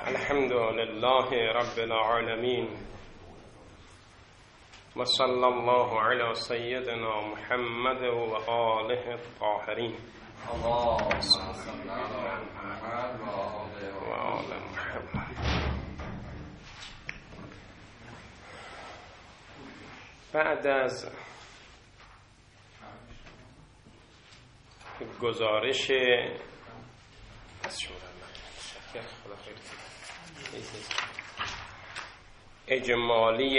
الحمد لله رب العالمين وصلى الله على سيدنا محمد وآله الطاهرين اللهم صل على محمد وآل محمد. بعد از گزارش اجمالی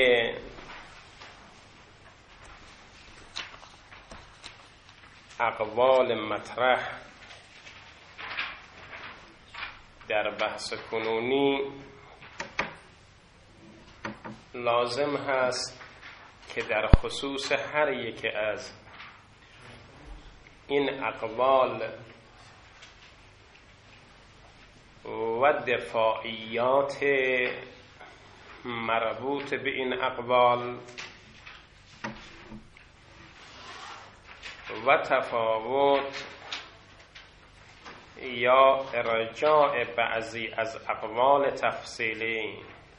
اقوال مطرح در بحث کنونی، لازم هست که در خصوص هر یک از این اقوال و دفاعیات مربوط به این اقوال و تفاوت یا ارجاع بعضی از اقوال تفصیلی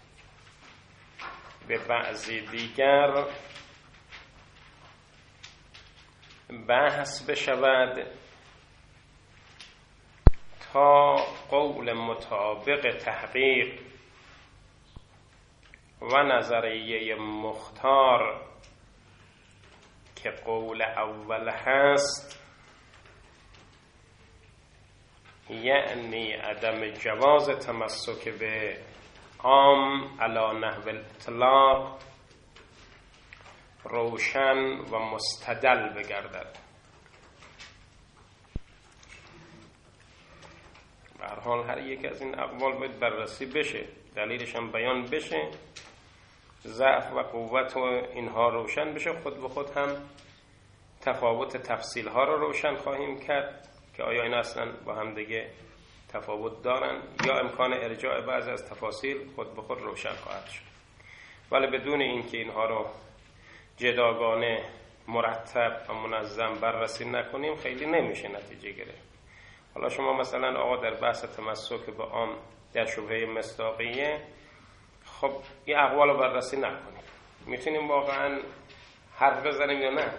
به بعضی دیگر بحث بشود تا قول مطابق تحقیق و نظریه مختار که قول اول هست، یعنی عدم جواز تمسک به عام علی نحو الاطلاق، روشن و مستدل بگردد. به هر حال هر یک از این اقوال باید بررسی بشه، دلیلش هم بیان بشه، ضعف و قوت و اینها روشن بشه. خود به خود هم تفاوت تفصیل ها رو روشن خواهیم کرد که آیا این اصلا با هم دیگه تفاوت دارن یا امکان ارجاع بعضی از تفاصیل خود به خود روشن خواهد شد. ولی بدون اینکه اینها رو جداگانه مرتب و منظم بررسی نکنیم خیلی نمیشه نتیجه گرفت. حالا شما مثلا آقا در بحث تمسک به عام در شبهه مصداقیه، خب این اقوال رو بررسی نکنیم، میتونیم واقعا حرف بزنیم یا نه؟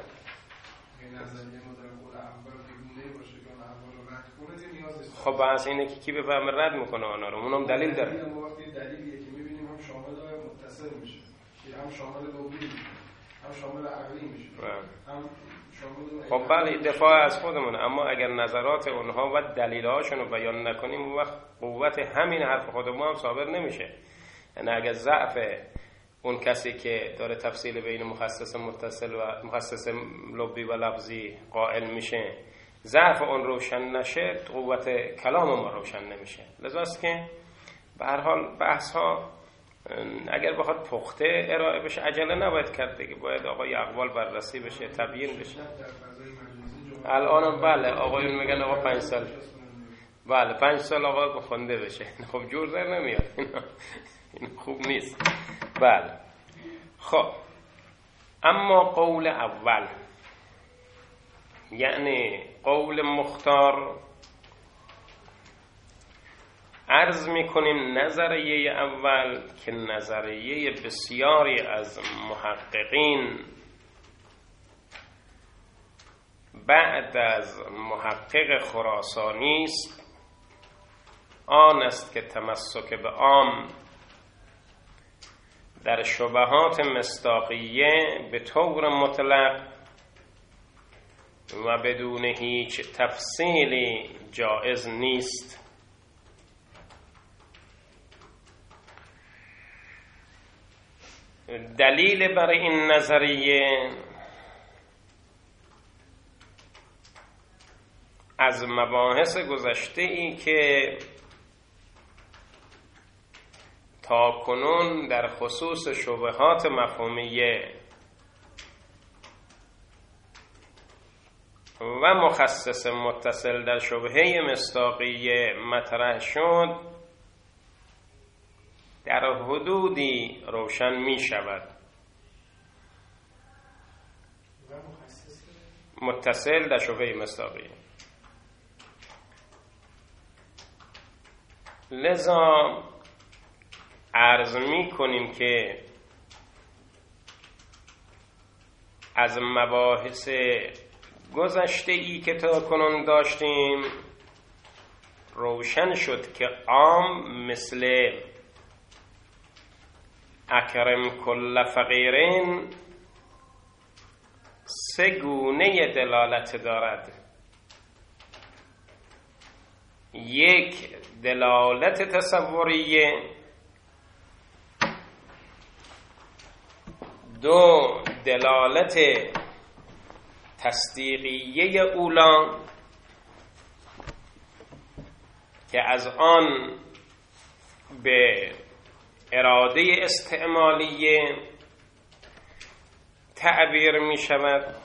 خب بحث اینه که کی به فهم رد میکنه آنها رو، اونم دلیل داره. دلیلیه که میبینیم هم شامل متصل میشه، هم شامل لغوی، هم شامل عقلی میشه، هم شامل. خب بله دفاع از خودمونه، اما اگر نظرات اونها و دلیلهاشون رو بیان نکنیم اون وقت قوت همین حرف خودمون هم ثابت نمیشه. یعنی اگر ضعف اون کسی که داره تفصیل بین مخصص متصل و مخصص لفظی و لفظی قائل میشه، ضعف اون روشن نشه، قوت کلام ما روشن نمیشه. لذاست که به هر حال بحث ها اگر بخواد پخته ارائه بشه عجله نباید کرد دیگه، باید آقای اقوال بررسی بشه، تبیین بشه. الان بله آقایون میگن آقا 5 سال، بله 5 سال آقا بخونده بشه، خب جور در نمیاد، این خوب نیست. بله خب اما قول اول یعنی قول مختار، عرض میکنیم نظریه اول که نظریه بسیاری از محققین بعد از محقق خراسانی است، آن است که تمسک به عام در شبهات مصداقیه به طور مطلق و بدون هیچ تفصیلی جائز نیست. دلیل برای این نظریه از مباحث گذشته ای که تا کنون در خصوص شبهات مفهومیه و مخصص متصل در شبهه مصداقیه مطرح شد در حدودی روشن می شود. متصل در شبهه مصداقیه. لذا عرض می کنیم که از مباحث گذشته ای که تا کنون داشتیم روشن شد که عام مثل اکرم کل فقیرین سه گونه دلالت دارد. یک دلالت تصوریه، دو دلالت تصدیقیه اولا که از آن به اراده استعمالیه تعبیر می شود،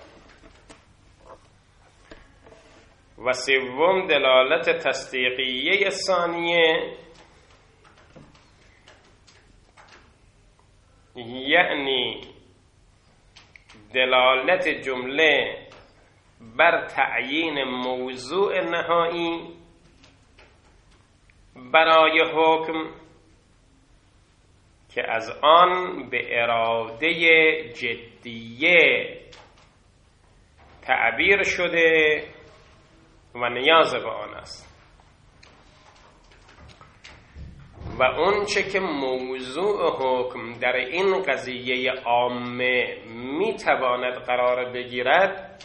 و سوم دلالت تصدیقیه ثانیه، یعنی دلالت جمله بر تعیین موضوع نهایی برای حکم که از آن به اراده جدیه تعبیر شده و نیاز به آن است. و اون چه که موضوع حکم در این قضیه عامه میتواند قرار بگیرد،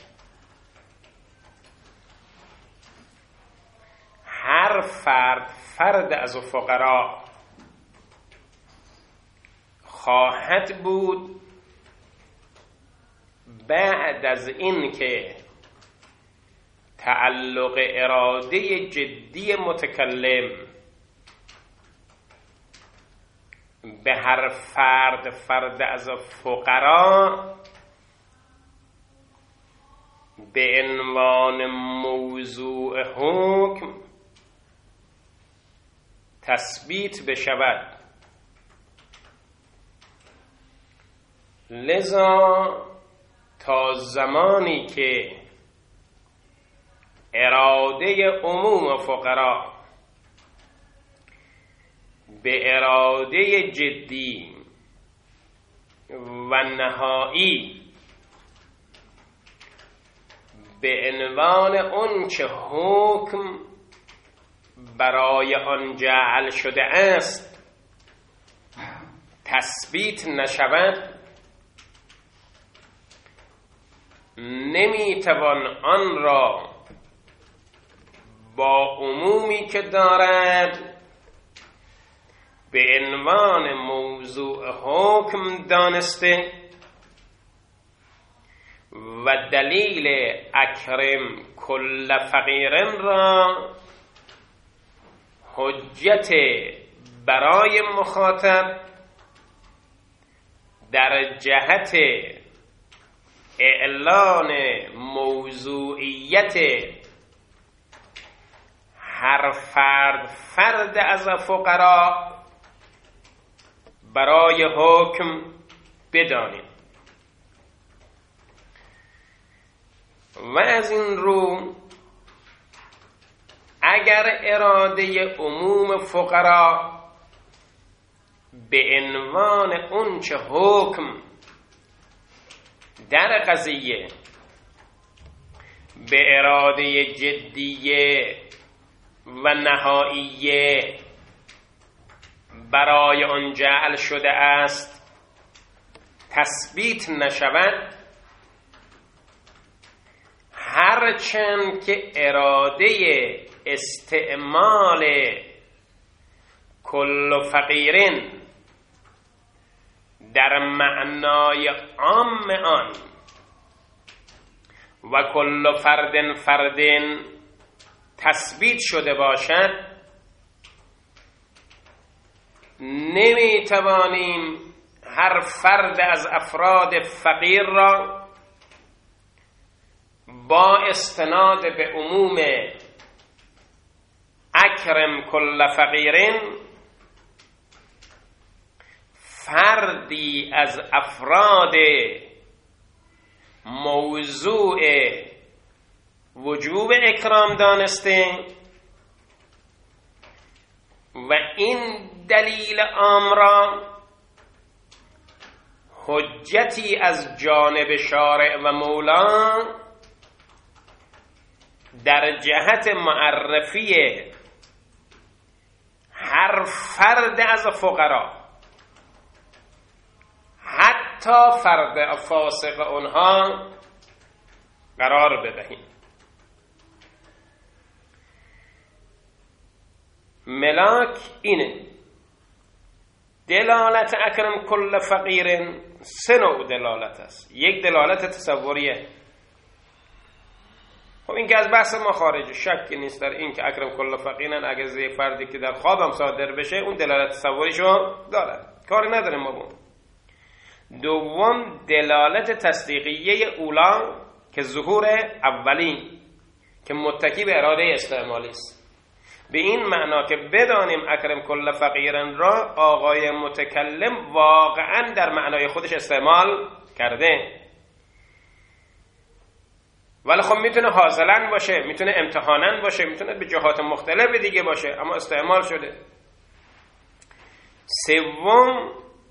هر فرد از فقرا خواهد بود بعد از این که تعلق اراده جدی متکلم به هر فرد از فقرا به عنوان موضوع حکم تثبیت بشود. لذا تا زمانی که اراده عموم فقرا به اراده جدی و نهایی به عنوان اون چه حکم برای آن جعل شده است تثبیت نشود، نمیتوان آن را با عمومی که دارد به عنوان موضوع حکم دانسته و دلیل اکرم کل فقیرن را حجت برای مخاطب در جهت اعلان موضوعیت هر فرد از فقرا برای حکم بدانیم. و از این رو اگر اراده عموم فقرا به عنوان اون چه حکم در قضیه به اراده جدیه و نهاییه برای آن جعل شده است تثبیت نشود، هرچند که اراده استعمال کل فقیرین در معنای عام آن و کل فردن تثبیت شده باشد، نمی توانیم هر فرد از افراد فقیر را با استناد به عموم اکرم کل فقیرین فردی از افراد موضوع وجوب اکرام دانسته و این دلیل عام را حجتی از جانب شارع و مولا در جهت معرفی هر فرد از فقرا، حتی فرد فاسق اونها، قرار بدهیم. ملاک اینه. دلالت اکرم کل فقیر سه نوع دلالت است. یک دلالت تصوریه، خب این که از بحث ما خارجه، شکی نیست در این که اکرم کل فقیرن اگر زی فردی که در خوابم صادر بشه اون دلالت تصوریشو داره، کاری نداره ما بون. دوم دلالت تصدیقیه اولا که ظهور اولی که متکی به اراده استعمالی است. به این معنا که بدانیم اکرم کل فقیرن را آقای متکلم واقعا در معنای خودش استعمال کرده، ولی خب میتونه حاصلا باشه، میتونه امتحانا باشه، میتونه به جهات مختلف دیگه باشه، اما استعمال شده. سوم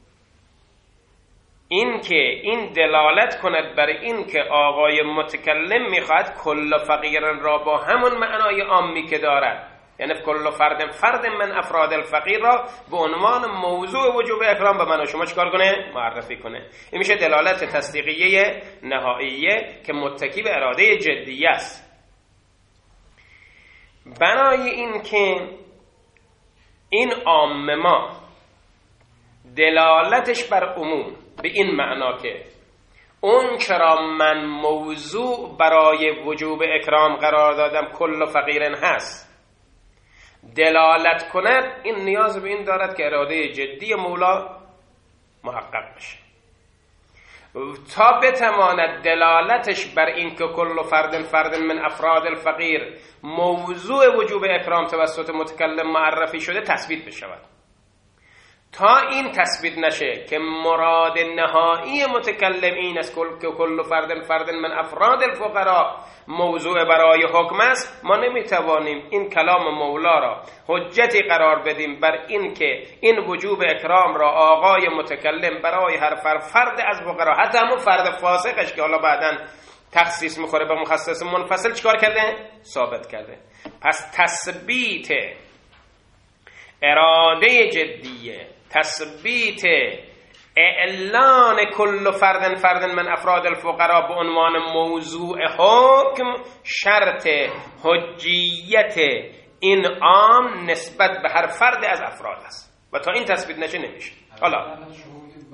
این که این دلالت کند بر این که آقای متکلم میخواد کل فقیرن را با همون معنای عامی که دارد، یعنی کل فرد من افراد الفقیر را به عنوان موضوع وجوب اکرام به من و شما چکار کنه؟ معرفی کنه. این میشه دلالت تصدیقیه نهاییه که متکی به اراده جدیه است. برای این که این عام ما دلالتش بر عموم به این معنا که اون چرا من موضوع برای وجوب اکرام قرار دادم کل فقیرن هست دلالت کند، این نیاز به این دارد که اراده جدی مولا محقق بشه تا بتواند دلالتش بر این که کل فرد من افراد الفقیر موضوع وجوب اکرام توسط متکلم معرفی شده تثبیت بشود. تا این تثبیت نشه که مراد نهایی متکلم این است که کل فرد من افراد الفقراء موضوع برای حکم است، ما نمیتوانیم این کلام مولا را حجتی قرار بدیم بر این که این وجوب اکرام را آقای متکلم برای هر فرد از فقرا، حتی همون فرد فاسقش که حالا بعداً تخصیص میخوره به مخصص منفصل، چیکار کرده؟ ثابت کرده. پس تثبیت اراده جدیه، تثبیت اعلان کل فرد من افراد الفقراء به عنوان موضوع حکم شرط حجیت این عام نسبت به هر فرد از افراد است و تا این تثبیت نشه نمیشه. حالا شما میگید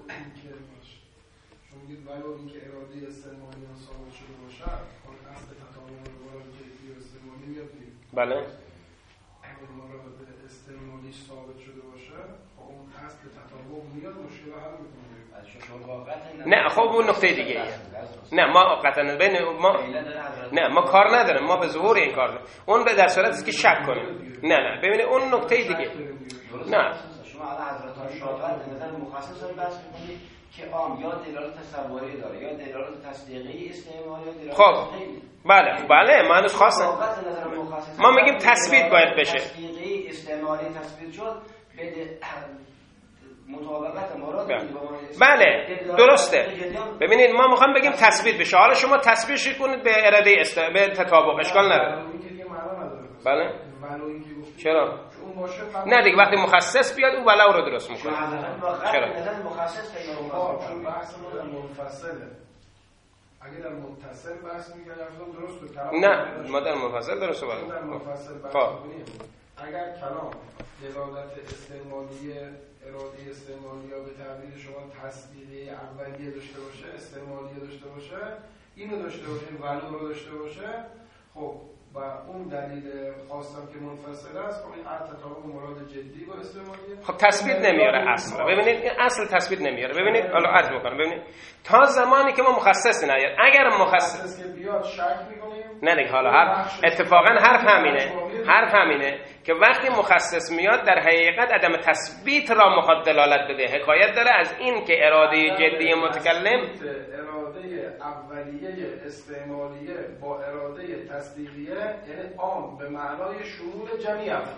ولو اینکه اراده استعمالی ثابت شده باشه، اون اصل تطابق مراد جدی و استعمالی میاد. بله اگه مراد استعمالی ثابت شده باشه، اون اصل تطابق میاد، مشکل حل میکنه. نه خب اون نکته دیگه ایه. نه ما قطعا بین ما نه ما کار نداریم، ما به ظهور این کار نداریم. اون به در صورتی است که شک کنیم. نه ببینید اون نکته دیگه. نه شما الان حضرت شاغل به نظر مخصص رو بحث می‌کنید که عام یا دلالت تصوری داره یا دلالت تصدیقی استعمالی یا دلالت خب بله معنیش خاصه. ما میگیم تثبیت باید بشه. تصدیقی استعمالی تثبیت شد به مطابقت مراد. بله درسته. ببینید ما میخوام بگیم تثبیت بشه، حالا شما تثبیتش کنید به اراده به تطابق، اشکال نداره. بله چرا؟ نه دیگه وقتی مخصص بیاد اون ولو رو درست میکنه. چرا؟ مخصص چون بحث ما در منفصله. اگه در متصل بحث می‌کنیم درست بود. نه ما در منفصل درست بود. در منفصل بحث می‌کنیم. اگر کلام دلالت استعمالی اراده استعمالی یا به تعبیر شما تصدیقی اولیه داشته باشه، استعمالیه داشته باشه، اینو داشته باشه، ولو رو داشته باشه، خب و اون دلیل خاصم که منفصل است، خب این تطابق مراد جدی با استعمالیه. خب تثبیت نمیاره اصلا. ببینید این اصل تثبیت نمیاره. ببینید حالا عرض می‌کنم. ببینید تا زمانی که ما مخصص نیاد، اگر مخصص که بیاد شک می‌کنیم. نه دیگه حالا اتفاقا حرف همینه که وقتی مخصص میاد در حقیقت عدم تثبیت را مخاط دلالت بده. حکایت داره از این که اراده جدی متکلم اراده اولیه استعمالیه با اراده تصدیقیه، یعنی عام به معنای شمول جمعی افراد.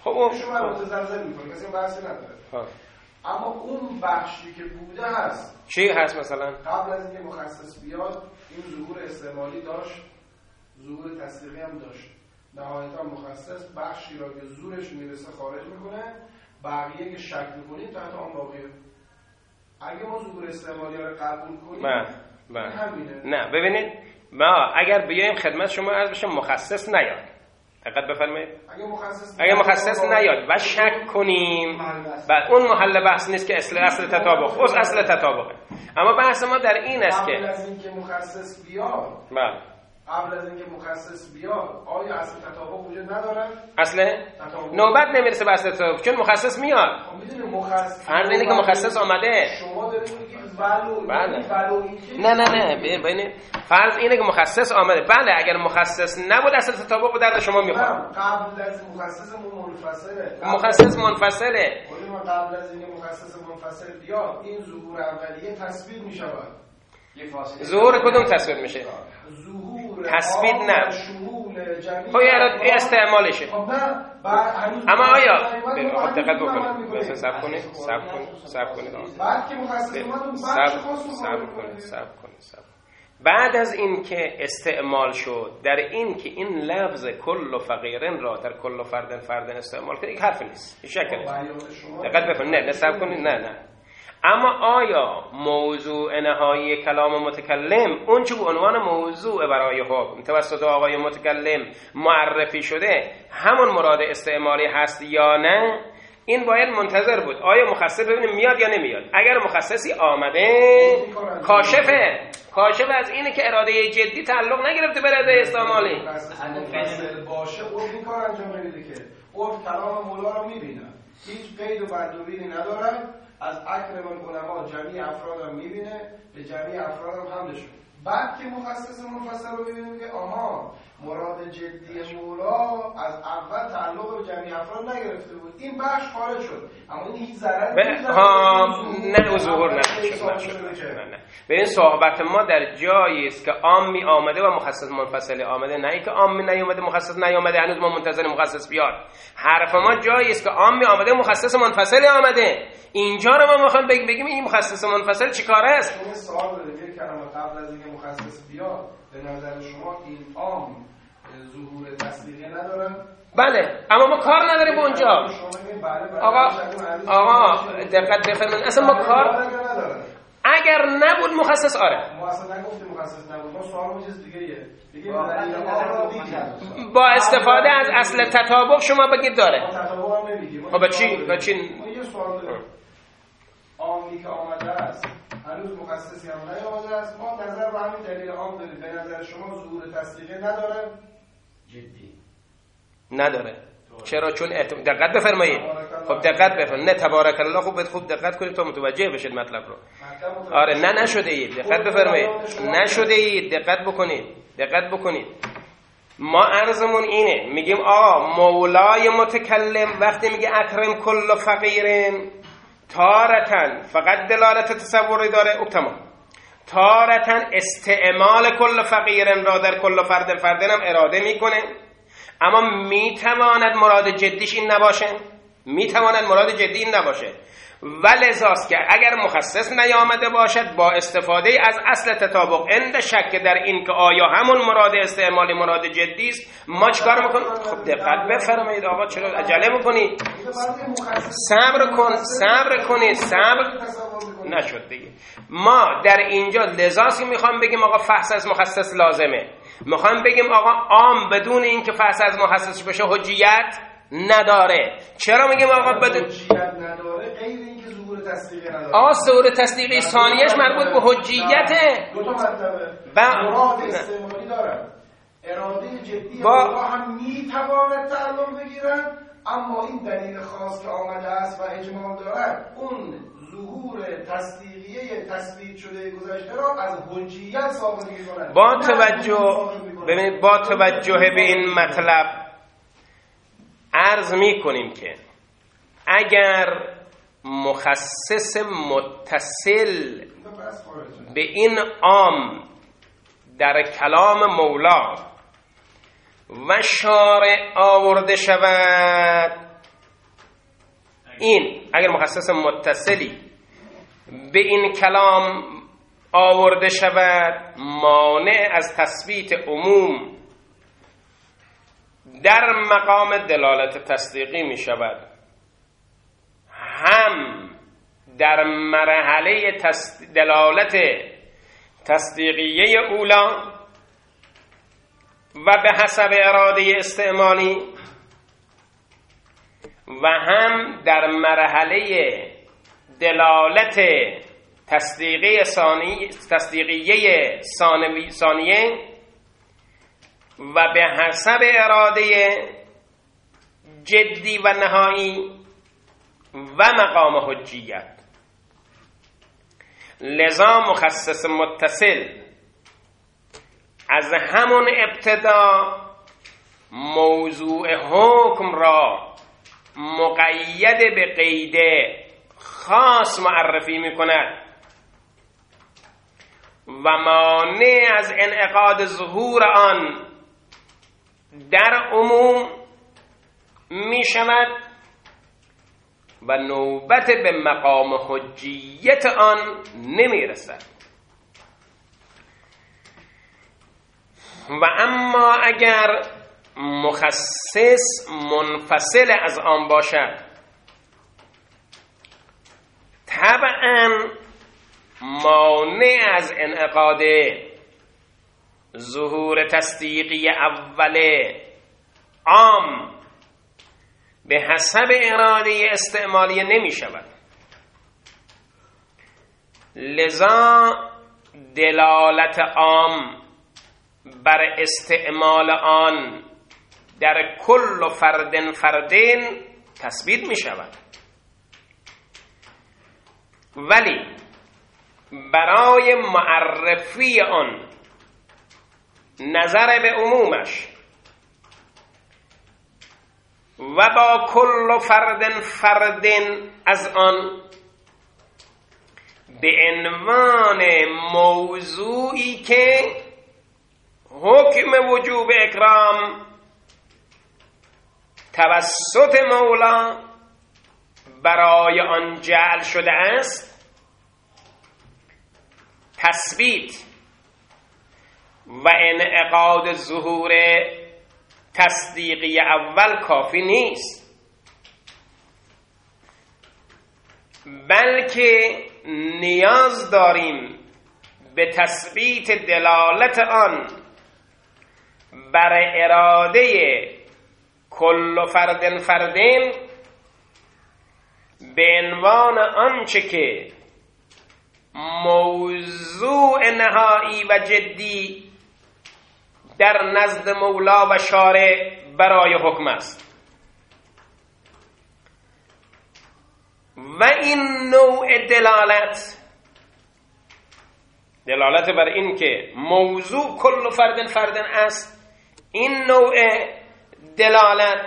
خب شما متزلزل میکنه، کسی بحثی نداره. اما اون بخشی که بوده هست، چی هست؟ مثلا قبل از اینکه مخصص بیاد این ظهور استعمالی داشت، ظهور تصدیقی هم داشت. نهایتا مخصص بخشی را که زورش میرسه خارج میکنه، بقیه که شک میکنیم تحت آن باقیه. اگه ما ظهور استعمالی را قبول کنیم همینه. نه ببینید، ما اگر بیایم خدمت شما عرض بشه مخصص نیاد، دقت بفرمایید، اگه مخصص نیاد و شک کنیم، بعد اون محل بحث نیست که اصل تطابق، اصل تطابقه. اما بحث ما در این است که قبل از اینکه مخصص بیاد، قبل از اینکه مخصص بیاد آیا اصل تطابق وجود نداره؟ اصل نوبت نمیرسه به اصل تطابق، چون مخصص میاد. میدونی مخصص فرض اینه که مخصص آمده، شما دارید میگید ولو نه ببینید، فرض اینه که مخصص آمده. بله اگر مخصص نبود اصل تطابق به درد شما میخوره. قبل از مخصصمون منفصله، مخصص منفصله. قبل از اینکه مخصص منفصل بیاد این ظهور اولیه تثبیت میشود. ظهور کدوم تثبیت میشه؟ ظهور تثبیت نه، شمول جمعی خب یه استعمالشه. اما آیا خب دقت بکنید، مثلا صبر کنید بعد که مخصص اومد اون بخش خاص صبر کنید. بعد از این که استعمال شد، در این که این لفظ کل فقیرن را در کل فردن استعمال کنید، یک حرف نیست، شکل دقت بکنید. نه صبر کنید، نه. اما آیا موضوع نهایی کلام متکلم اون چه به عنوان موضوع برای حکم توسط آقای متکلم معرفی شده همون مراد استعمالی هست یا نه؟ این باید منتظر بود آیا مخصص ببینیم میاد یا نمیاد. اگر مخصصی آمده کاشف از اینه که اراده جدی تعلق نگرفته به اراده استعمالی باشه، اون این کار انجام نمیده که عرف کلام مولا رو میبینه، هیچ قید و بدوبینی نداره، از اکرم العلماء جمعی افراد هم میبینه، به جمعی افراد هم حملشون. بعد که مخصص منفصل رو ببینیم که آها مراد جدی مولا از اول تعلق به جمعی افراد نگرفته بود، این بخش خارج شد، اما این هیچ ضرری نه ظهور نشد. نه به این صحبت ما در جایی است که عامی آمده و مخصص منفصل آمده، نه اینکه عامی نیامده مخصص نیامده هنوز ما منتظر مخصص بیاد. حرف ما جایی است که عامی آمده مخصص منفصل آمده. اینجا رو ما میخوایم بگیم این مخصص منفصل چیکاره است؟ این سوال داره که قبل از اینکه مخصص بیاد به نظر شما این عام ظهور تصدیقی نداره؟ بله، اما ما کار نداریم اونجا. آقا دقت بفرمایید، اصلا ما کار اگر نبود مخصص ما اصلا نگفتیم مخصص نبود، ما سوال چیز دیگه با استفاده از اصل تطابق شما بگید داره. تطابق هم نمیگیم. خب چی؟ یه سوال داریم. عامی که آمده است هنوز مخصصی هم نیامده است، ما نظر رو همین دلیل عام داریم. به نظر شما ظهور تصدیقی نداره؟ جدی نداره. چرا؟ چون دقت بفرمایید. خب دقت بفرمایید. نه تبارک الله، خوب دقت کنید تا متوجه بشید مطلب رو. آره نه نشده اید، دقت بفرمایید. نشده اید، دقت بکنید. ما عرضمون اینه، میگیم آقا مولای متکلم وقتی میگه اکرم کل فقیرن، تارتن فقط دلالت تصوری داره، او تمام. تارتن استعمال کل فقیرن را در کل فردن هم اراده میکنه، اما میتواند مراد جدیش این نباشه. ولذاست که اگر مخصص نیامده باشد با استفاده از اصل تطابق اند شک در این که آیا همون مراد استعمالی مراد جدی است، ما چیکار میکنیم؟ خب دقت بفرمایید آقا، چرا عجله میکنید؟ صبر کنید. نشد دیگه. ما در اینجا لذاست میخوام بگیم آقا فحص از مخصص لازمه، میخوام بگیم آقا عام بدون این که فحص از مخصص بشه حجیت نداره. چرا میگیم آقا بدون حجیت نداره؟ غیر اینکه ظهور تصدیقی نداره. آقا ظهور تصدیقی ثانیش مربوط به حجیته. دو تا مطلبه. مراد استعمالی داره، اراده جدی با هم میتواند تعلق بگیرن، اما این دلیل خاص که آمده است و اجمال دارد اون ظهور تصدیقیه تثبیت شده گذشته را از حجیت ثابت می‌کنند. با توجه به این مطلب عرض می‌کنیم که اگر مخصص متصل به این عام در کلام مولا و شارع آورده شود، این اگر مخصص متصلی به این کلام آورده شود، مانع از تثبیت عموم در مقام دلالت تصدیقی می شود. هم در مرحله دلالت تصدیقیه اولا و به حسب اراده استعمالی، و هم در مرحله دلالت تصدیقیه ثانیه و به حسب اراده جدی و نهایی و مقام حجیت. لذا مخصص متصل از همون ابتدا موضوع حکم را مقید به قید خاص معرفی می کند و مانع از انعقاد ظهور آن در عموم می شود و نوبت به مقام حجیت آن نمی رسد. و اما اگر مخصص منفصل از آن باشد، طبعا مانع از انعقاد ظهور تصدیقی اول عام به حسب اراده استعمالی نمی شود. لذا دلالت عام بر استعمال آن در کل فردن تثبیت می شود، ولی برای معرفی آن نظر به عمومش و با کل فردن از آن به عنوان موضوعی که حکم وجوب اکرام توسط مولا برای آن جعل شده است تثبیت و انعقاد ظهور تصدیقی اول کافی نیست، بلکه نیاز داریم به تثبیت دلالت آن بر اراده کل فردن به عنوان آنچه که موضوع نهایی و جدی در نزد مولا و شارع برای حکم است. و این نوع دلالت بر این که موضوع کل فردن است، این نوع دلالت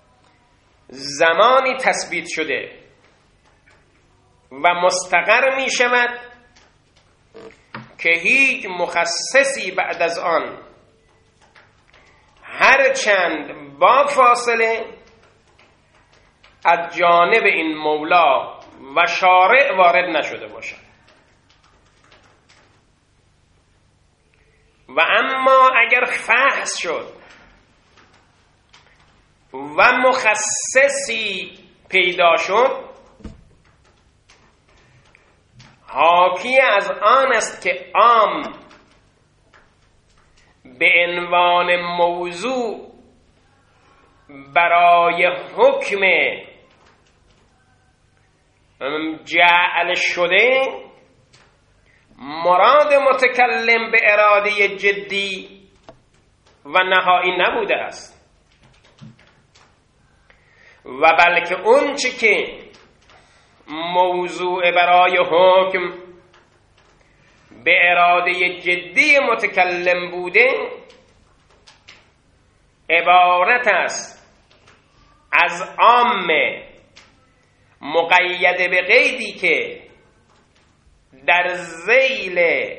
زمانی تثبیت شده و مستقر می شود که هیچ مخصصی بعد از آن هرچند با فاصله از جانب این مولا و شارع وارد نشده باشد. و اما اگر فحص شد و مخصصی پیدا شد، حاکی از آن است که عام به عنوان موضوع برای حکم جعل شده مراد متکلم به اراده جدی و نهایی نبوده است، و بلکه اون چی که موضوع برای حکم به اراده جدی متکلم بوده عبارت است از عام مقید به قیدی که در ذیل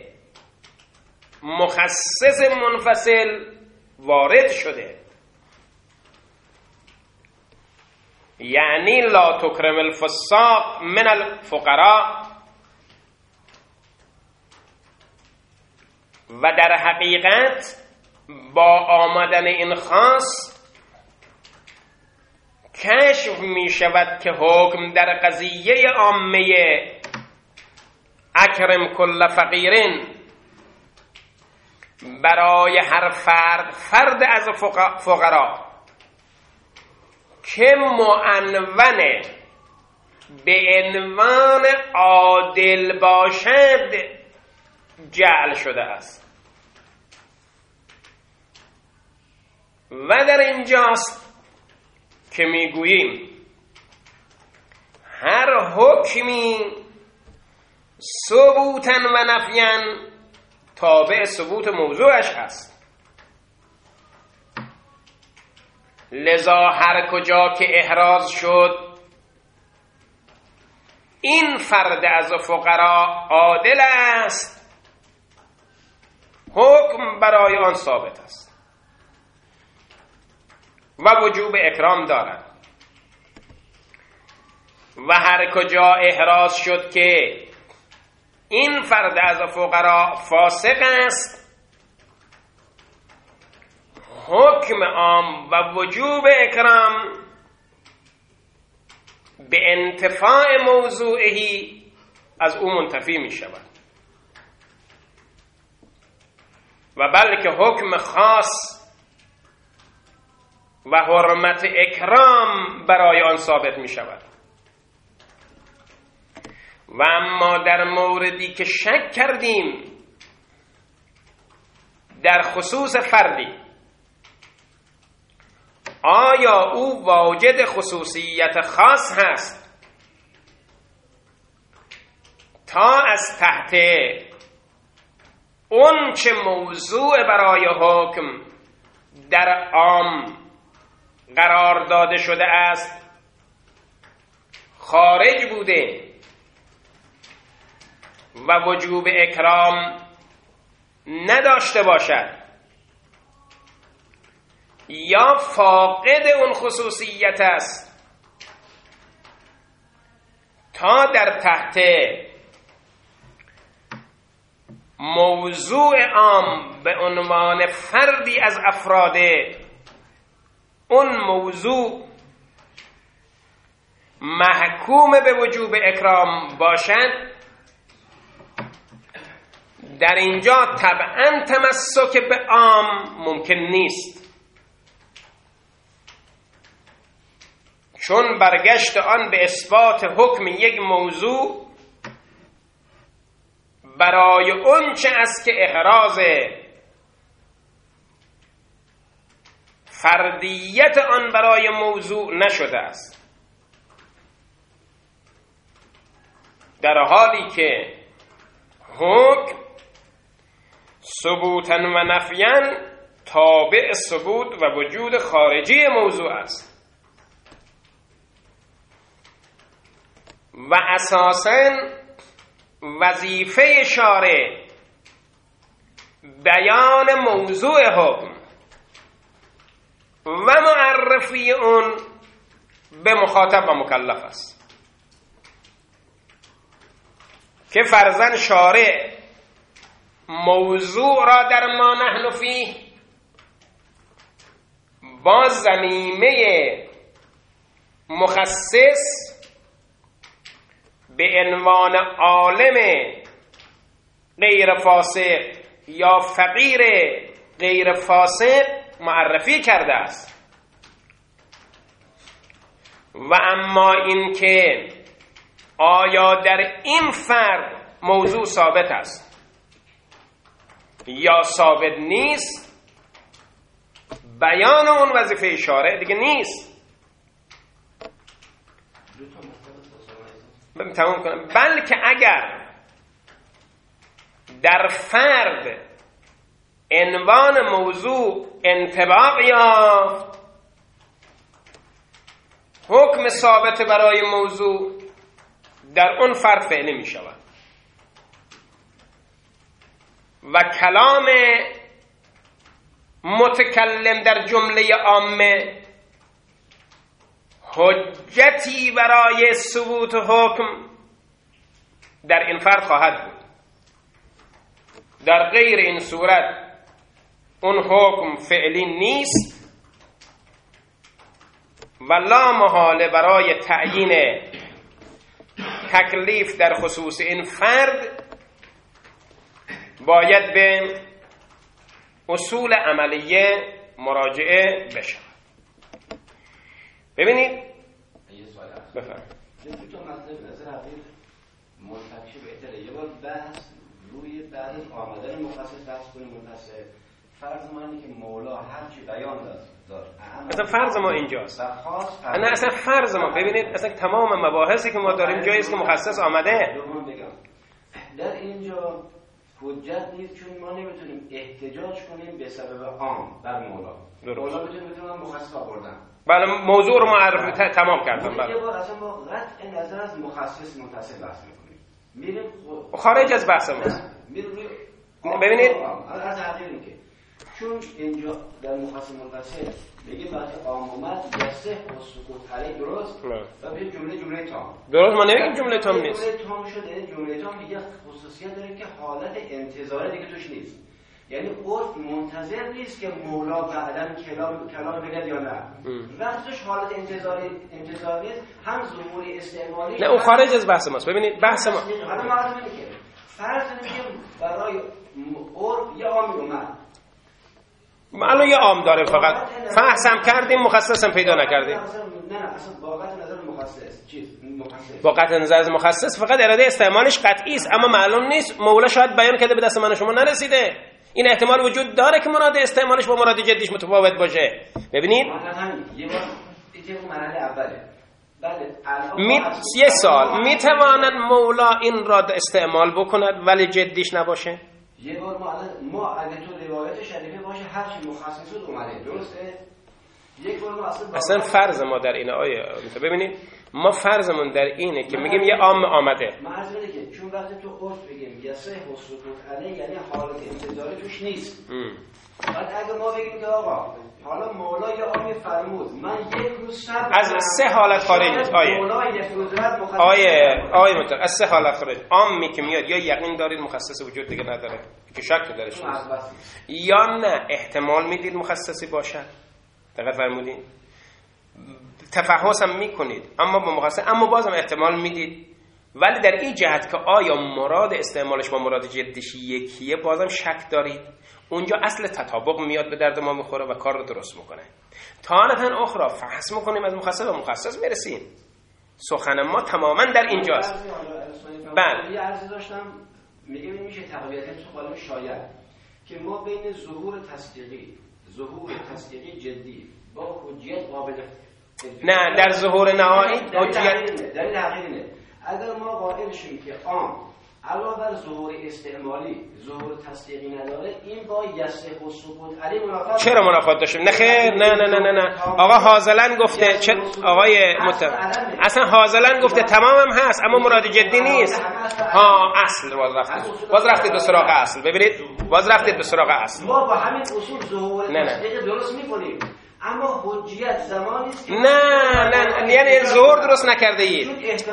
مخصص منفصل وارد شده. یعنی لا تکرم الفساق من الفقراء. و در حقیقت با آمدن این خاص کشف می شود که حکم در قضیه عامه اکرم کل فقیرین برای هر فرد از فقرا که معنون به عنوان عادل باشد جعل شده است. و در اینجاست که میگوییم هر حکمی ثبوتا و نفیاً تابع ثبوت موضوعش هست. لذا هر کجا که احراز شد این فرد از فقرا عادل است، حکم برای آن ثابت است و وجوب اکرام دارد. و هر کجا احراز شد که این فرد از فقرا فاسق است، حکم عام و وجوب اکرام به انتفاع موضوعی از او منتفی می شود و بلکه حکم خاص و حرمت اکرام برای آن ثابت می شود. و اما در موردی که شک کردیم در خصوص فردی، آیا او واجد خصوصیت خاص هست تا از تحت اون چه موضوع برای حکم در عام قرار داده شده است خارج بوده و وجوب اکرام نداشته باشد، یا فاقد اون خصوصیت است تا در تحت موضوع عام به عنوان فردی از افراد اون موضوع محکوم به وجوب اکرام باشد، در اینجا طبعا تمسک به عام ممکن نیست، چون برگشت آن به اثبات حکم یک موضوع برای اون چه است که احراز فردیت آن برای موضوع نشده است، در حالی که حکم ثبوتا و نفیاً تابع ثبوت و وجود خارجی موضوع است و اساساً وظیفه شارع بیان موضوع حکم و معرفی اون به مخاطب و مکلف است که فرضاً شارع موضوع را در ما نحن فیه با ضمیمه مخصص به عنوان عالم غیر فاسق یا فقیر غیر فاسق معرفی کرده است. و اما این که آیا در این فرد موضوع ثابت است یا ثابت نیست، بیان اون وظیفه شارع دیگه نیست. تمام کنم. بلکه اگر در فرد عنوان موضوع انطباق یافت، حکم ثابت برای موضوع در اون فرد فعلی می شود و کلام متکلم در جمله عامه حجتی برای ثبوت حکم در این فرد خواهد بود. در غیر این صورت اون حکم فعلی نیست و لا محاله برای تعیین تکلیف در خصوص این فرد باید به اصول عملیه مراجعه بشه. ببینید یه سوال هست. بفرمایید. تو مطلب نظر حقیق منتقشه بهتره یه بار بحث روی بعد از آمدن مخصص بحث کنیم مخصص فرض ما اینه که مولا هرچی بیان داد اصلا فرض ما اینجاست. نه اصلا فرض ما ببینید اصلا تمام مباحثی که ما داریم جایی است که مخصص آمده. در اینجا حجت نیست چون ما نمیتونیم احتجاج کنیم به سبب عام بر مولا. مولا میتونه مخصص آوردن. بله موضوع رو معرفی تمام کردم. بله. یه بار اصلا با قطع نظر از مخصص متصل بحث میکنیم. میریم خارج از بحث ماست. ببینید از حقیقی که چون اینجا در مخصص متصل میگه وقتی عام اومد یسه و سکوت علیه درست و به جمله تام. درست ما نمیگیم جمله تام نیست. جمله تام شده جمله تام دیگه خصوصیت داره که حالت انتظار دیگه توش نیست. یعنی عرف منتظر نیست که مولا بعداً کلام بگه یا نه. وقتش حالت انتظاری نیست هم ظهور استعمالی. نه اون خارج از بحث ماست. ببینید بحث ما حالا معلومه که فرض کنید برای عرف یا عامی اومد معلوم یه عام داره فقط فحصم کردیم مخصصم پیدا نکردیم. نه اصلا با قطع نظر مخصص چیز مخصص با قطع نظر مخصص فقط اراده استعمالش قطعی است اما معلوم نیست مولا شاید بیان کرده به دست من و شما نرسیده. این احتمال وجود داره که مراد استعمالش با مراد جدیش متفاوت باشه. ببینید یه بار این مرحله اوله. یه سال میتواند مولا این را استعمال بکند ولی جدیش نباشه؟ یه بار ما اگه تو روایت شریفه باشه هر چی مخصص بود اومده درسته؟ یک بار ما اصلا فرض ما در اینه ببینید ما فرضمون در اینه که میگیم یه عام آمده. مرز میده که چون وقتی تو عرف بگیم یسه و سکوت علیه یعنی حالت انتظاری توش نیست. بعد اگه ما بگیم که آقا حالا مولا یا عامی فرمود من یک روز صبر از سه حالت خارج نیست. مولا یک روز رد مخصص مطلق از سه حالت خارج. عامی که میاد یا یقین دارید مخصص وجود دیگه نداره که شک درش نیست یا نه احتمال میدید مخصصی باشد. دقت فرمودین؟ تفحص هم میکنید اما با مخصص اما بازم احتمال میدید ولی در این جهت که آیا مراد استعمالش با مراد جدیش یکیه بازم شک دارید. اونجا اصل تطابق میاد به درد ما میخوره و کار رو درست میکنه. تارة اخرى فحص میکنیم از مخصص و مخصص میرسیم. سخن ما تماما در اینجاست. بله یه عرضی داشتم میگم میشه تقویت تو قالب شاید که ما بین ظهور تصدیقی جدی با حجیت قابل نه در ظهور نهایی حجیت در حقیقت اگر ما قائل شیم که عام علاوه بر ظهور استعمالی ظهور تصدیقی نداره این با یسه و سکوت علی منافات. چرا منافات داشتیم؟ نه خیر نه آقا حاضلن گفته چه آقای اصلا حاضلن گفته تمامم هست اما مراد جدی نیست. اصل باز رفتید به سراغ اصل. ببینید باز رفتید به سراغ اصل. ما با همین اصول ظهور تصدیقی درست می‌کنیم اما حجیت زمانی است که نه یعنی ظهور درست نکرده اید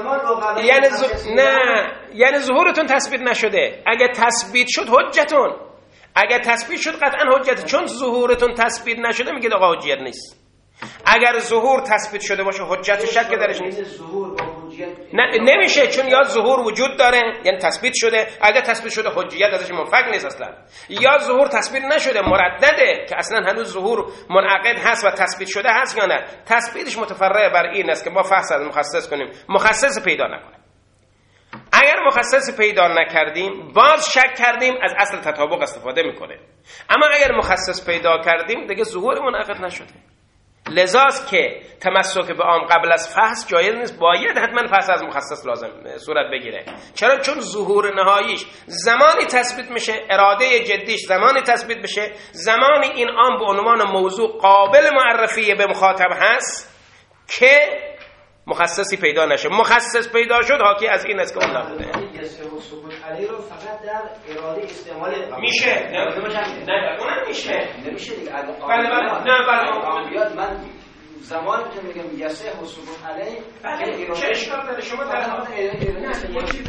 یعنی ظهورتون تثبیت نشده. اگه تثبیت شد حجتون اگه تثبیت شد قطعا حجت چون ظهورتون تثبیت نشده میگید آقا حجیت نیست. اگر ظهور تثبیت شده باشه حجت شک درش نیست. نه نمیشه چون یا ظهور وجود داره یعنی تثبیت شده اگر تثبیت شده حجیت ازش منفک نیست اصلا یا ظهور تثبیت نشده مردده که اصلا هنوز ظهور منعقد هست و تثبیت شده هست یا نه. تثبیتش متفرع بر این است که ما فحص از مخصص کنیم مخصص پیدا نکنیم. اگر مخصص پیدا نکردیم باز شک کردیم از اصل تطابق استفاده میکنه اما اگر مخصص پیدا کردیم دیگه ظهور منعقد نشده. لذاست که تمسک به عام قبل از فحص جایز نیست باید حتما فحص از مخصص لازم صورت بگیره. چرا؟ چون ظهور نهاییش زمانی تثبیت میشه اراده جدیش زمانی تثبیت بشه زمانی این عام به عنوان موضوع قابل معرفی به مخاطب هست که مخصصی پیدا نشه. مخصص پیدا شد حاکی از این است که اون نبوده علی رو فقط در اراده استعمال میشه نه اونم میشه نمیشه دیگه. بله من زمانی که میگم یسه و سکوت علیه چه اشکال داره شما در ایرانی